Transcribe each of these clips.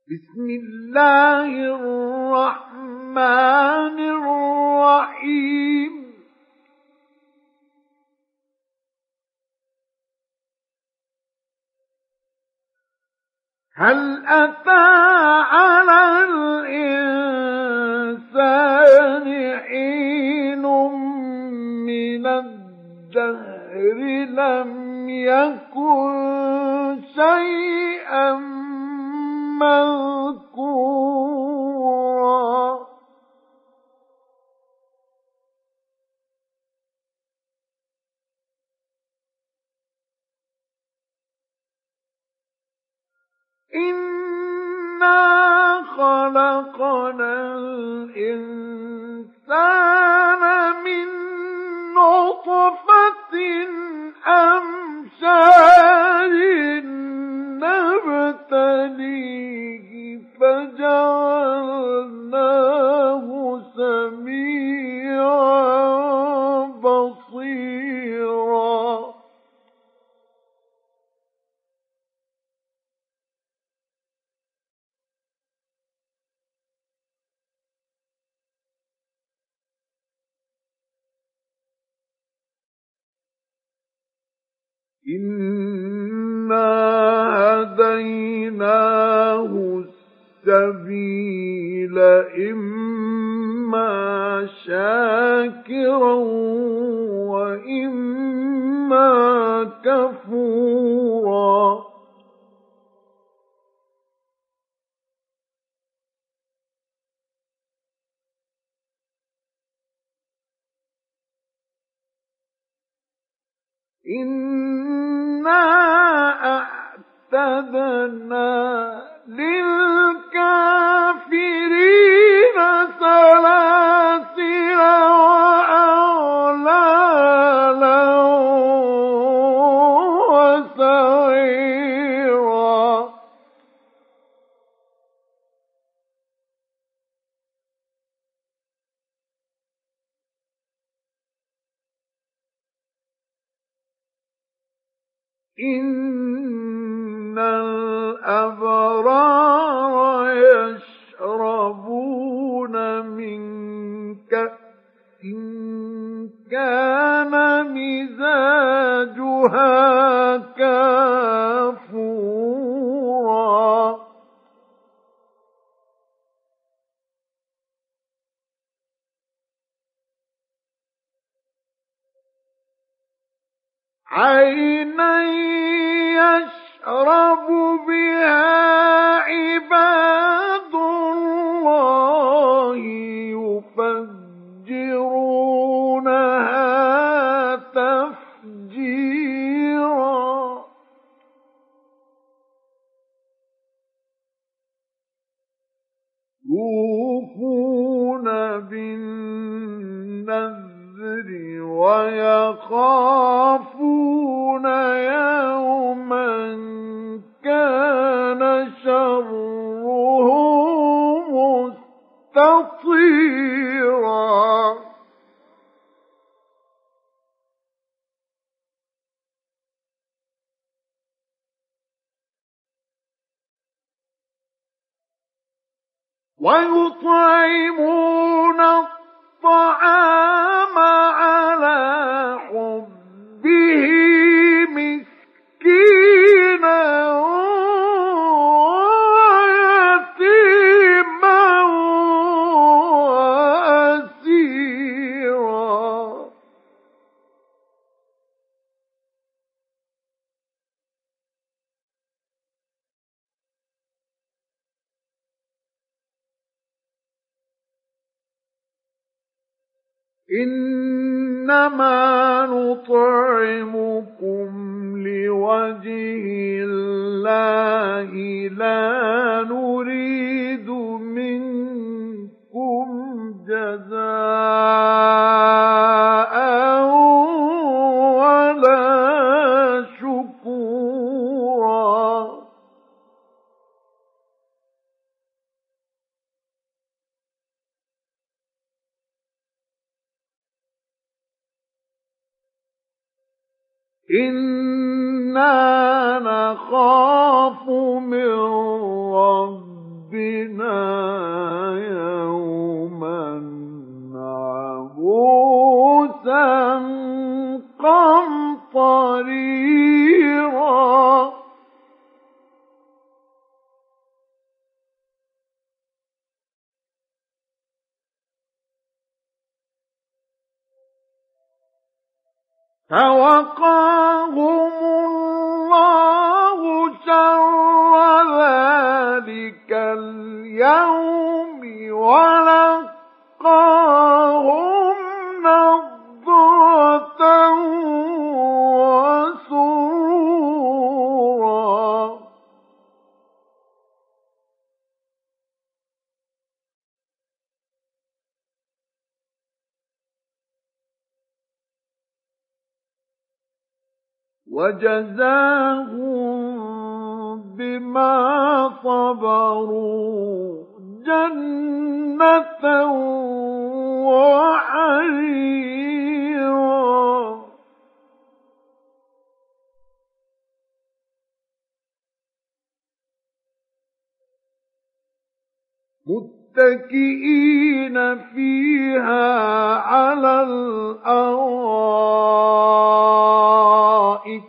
بسم الله الرحمن الرحيم هل أتى على الإنسان حين من الدهر لم يكن شيئا مذكورا إنا خلقنا الإنسان من نطفة أمشاج نبتليه فجعلناه سميعا بصيرا إنا هديناه السبيل إما شاكرا وإما كفورا إنا أعتدنا للكافرين سلاسل وأغلالا وسعيرا إن الأبرار يشربون من كأس كان مزاجها كافورا عينا يشرب بها عباد الله يفجرونها تفجيرا يوفون بالنذر ويخافون يوما كان شره مستطيرا ويطعمون الطعام على حبه مسكينا ويتيما وأسيرا إنما نطعمكم لوجه الله لا نريد منكم جزاء ولا شكورا إنا نخاف من ربنا بنا يوما عبوسا قمطريرا فوقاهم الله شر ذلك اليوم ولقاهم نضرة وسرورا وجزاهم بما صبروا جنة وحريرا متكئين فيها على الأرائك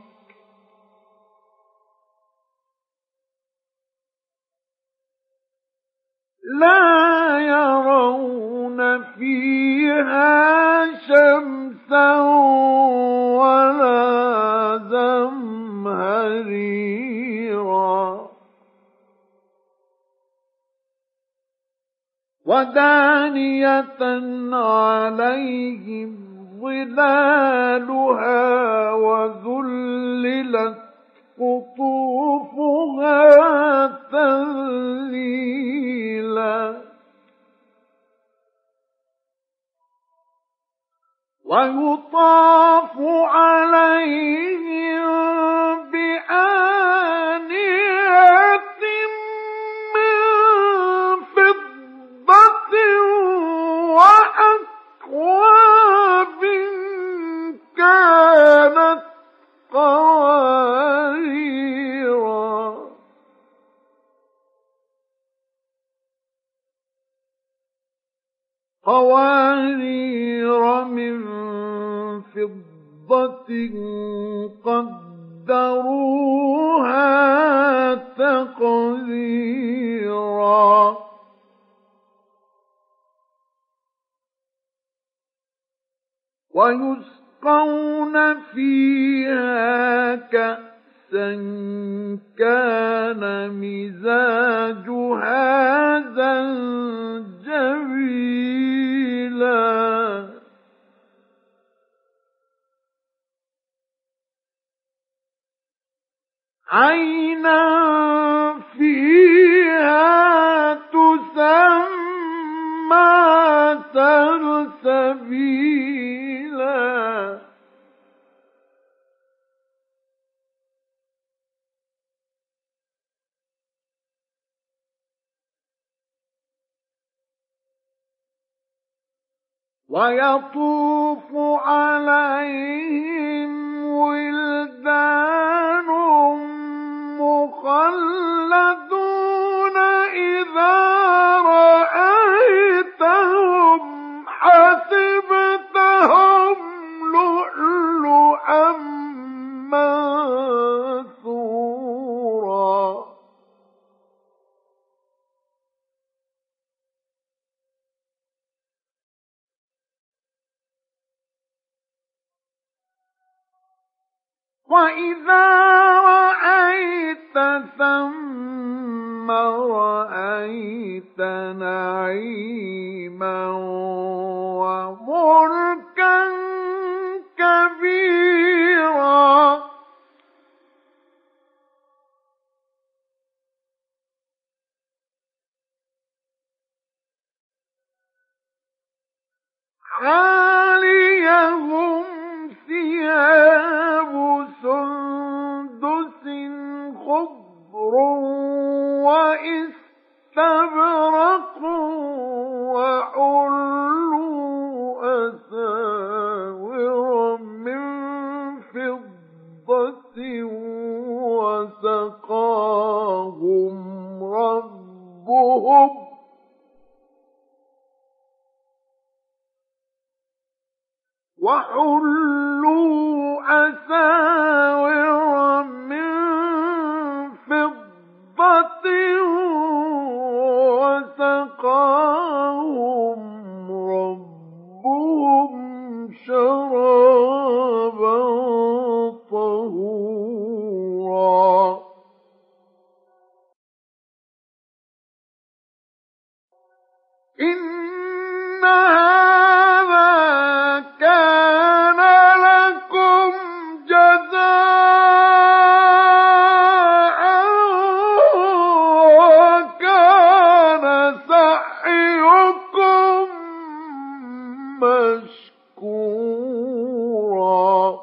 لا يرون فيها شمسا ولا زمهريرا ودانية عليهم ظلالها وذللت قطوفها تذليلا ويطاف عليهم بآنية من فضة وأكواب كانت قواريرا من فضة قدروها تقديرا ويسقون فيها كأسا كان مزاجها زنجبيلا عينا فيها تسمى سلسبيلا ويطوف عليهم ولدان مخلدون إذا رأيتهم حسبتهم لؤلؤا منثورا وإذا رأيت ثم رأيت نعيما وملكا كبيرا عاليهم ثياب سندس خضر وإستبرق وحلوا أساور من فضة وسقاهم ربهم ربهم وحلوا أساور من فضة وسقاهم ربهم شرابا طهورا إن هذا كان لكم جزاء وكان سعيكم مشكورا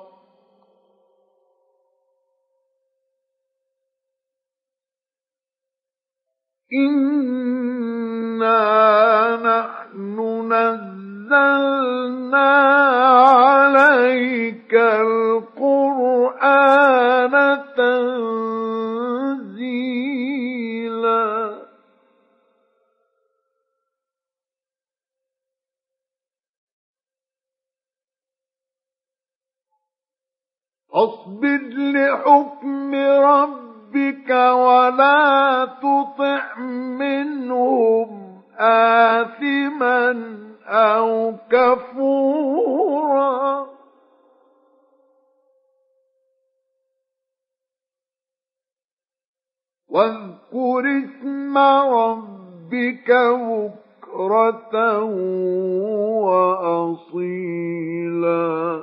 إنا نحن نزلنا عليك القرآن تنزيلا اصبر لحكم ربك ولا تطع منهم آثما أو كفورا واذكر اسم ربك بكرة وأصيلا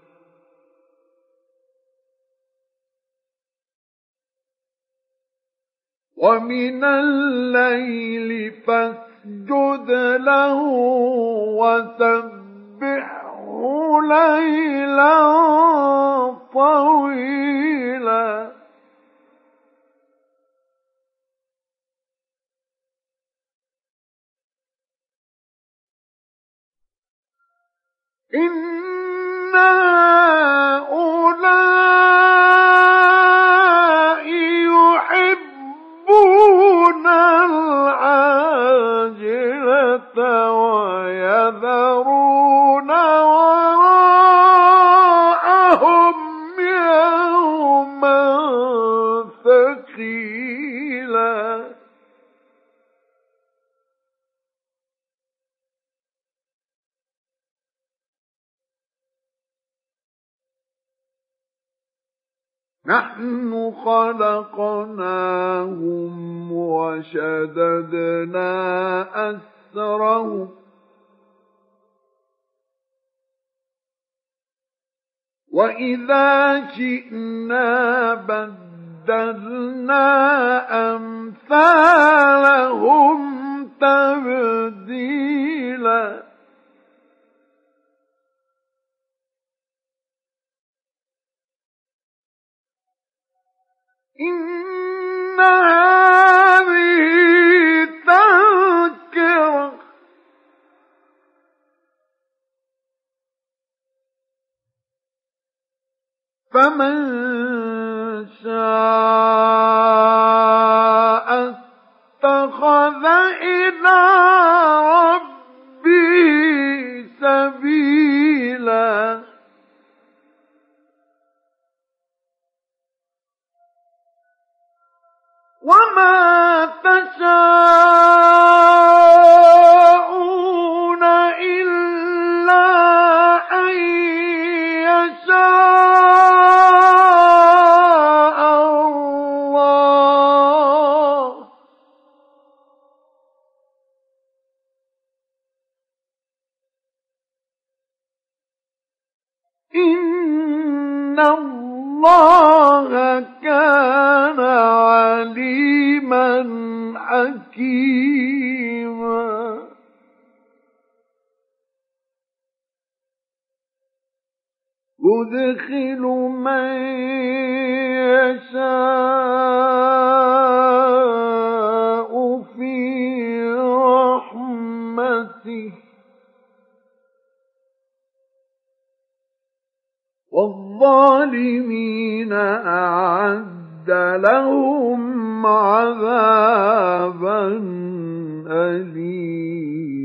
ومن الليل فاسجد له وسبحه ليلا طويلا إن هؤلاء يحبون العاجلة ويذرون وراءهم يوما ثقيلا نحن خلقناهم وشددنا أسرهم وإذا شئنا بدلنا أمثالهم تبديلا إن هذه تذكرة فمن شاء اتخذ إلى ربه سبيلا وما تشاءون إلا أن يشاء الله إن الله كان عليما حكيما يدخل من يشاء في رحمته والظالمين أعد لهم عذابا أليما.